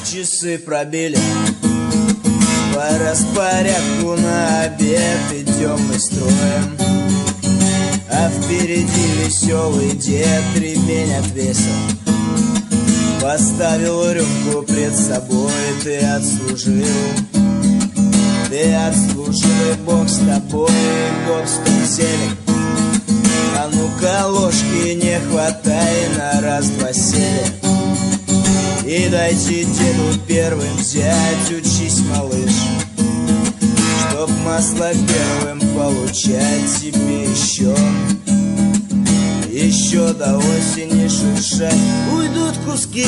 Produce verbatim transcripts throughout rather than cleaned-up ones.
часы пробили, по распорядку на обед идем мы строем. А впереди веселый дед ремень отвесил, поставил рюмку пред собой. Ты отслужил, ты отслужил, и Бог с тобой, гоп, сто телек. А ну-ка ложки не хватай, на раз-два сели. И дайте деду первым взять, учись, малыш, чтоб масло первым получать тебе еще. Еще до осени шуршать уйдут куски.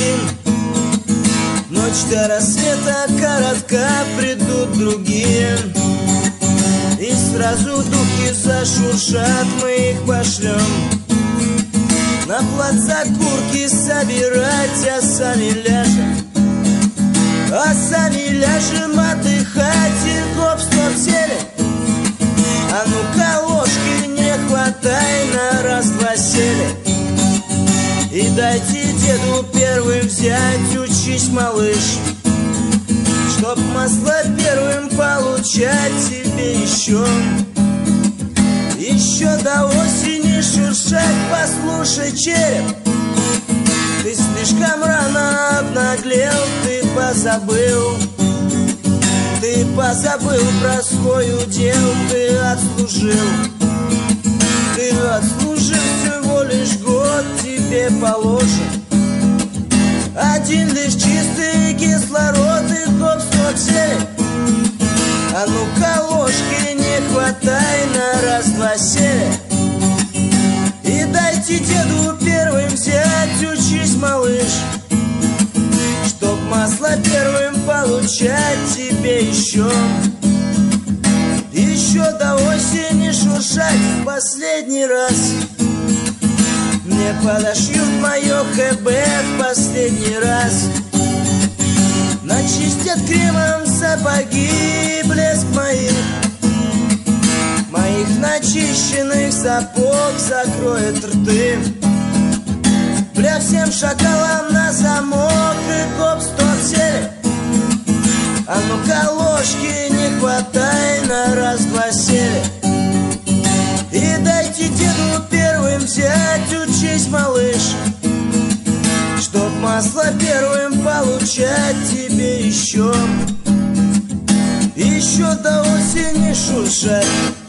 Ночь до рассвета коротка, придут другие, и сразу духи зашуршат, мы их пошлем на плац окурки собирать, а сами ляжем, а сами ляжем отдыхать. И гоп, стоп, сели. А ну-ка ложки не хватай, на раз-два сели. И дайте деду первым взять, учись, малыш, чтоб масло первым получать тебе еще. Еще до осени шуршать, послушай, череп, ты слишком рано обнаглел, ты позабыл, ты позабыл про свой удел. Ты отслужил, ты отслужил всего лишь год, тебе положен один лишь чистый кислород. И гоп, стоп, сели. А ну-ка ложки не хватай, на раз-два сели. И дайте деду первым взять, учись, малыш, чтоб масло первым получать тебе еще. Еще до осени шуршать в последний раз. Мне подошьют мое ХБ в последний раз. Начистят кремом сапоги, блеск моих Моих начищенных сапог закроет рты. Бля, всем шакалам на замок. И гоп, стоп, сели. А ну-ка ложки не хватай, на раз-два сели. И дайте деду первым взять, учись, малыш, чтоб масло первым получать тебе еще. Еще до осени шуршать.